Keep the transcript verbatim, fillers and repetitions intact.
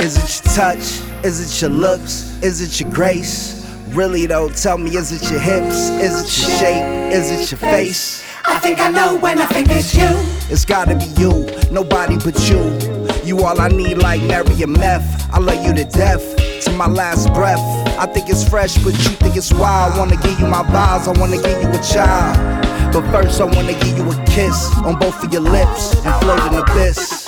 Is it your touch? Is it your looks? Is it your grace? Really though, tell me, is it your hips? Is it your shape? Is it your face? I think I know when I think it's you. It's gotta be you, nobody but you. You all I need like Mary and meth. I love you to death, to my last breath. I think it's fresh, but you think it's wild. I wanna give you my vows, I wanna give you a child. But first I wanna give you a kiss on both of your lips and float in the abyss.